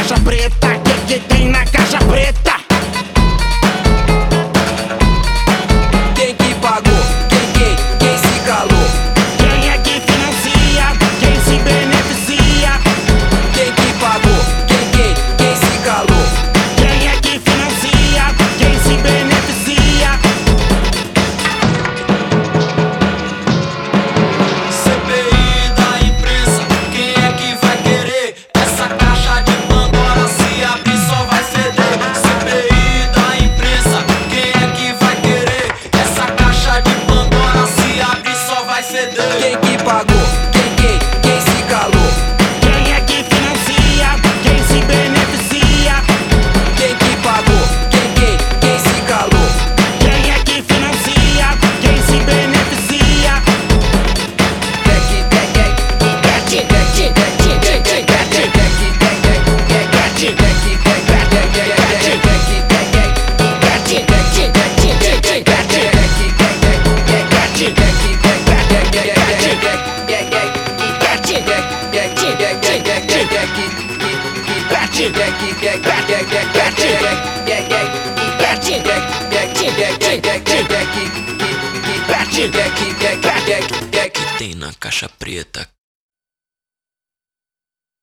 caixa preta? Que tem na caixa preta? Quem que pagou? Quem se calou? Quem é que financia? Quem se beneficia? Quem que pagou? Quem se calou? Quem é que financia? Quem se beneficia? CPI da imprensa, quem é que vai querer? Essa caixa de Pandora se abrir só vai feder. CPI da imprensa, quem é que vai querer? Essa caixa de Pandora se abrir só vai feder. Quem que pagou? Quem se calou? Quem é que financia? Quem se beneficia? Quem que pagou? Quem se calou? Quem é que financia? Quem se beneficia? Que tem na caixa preta?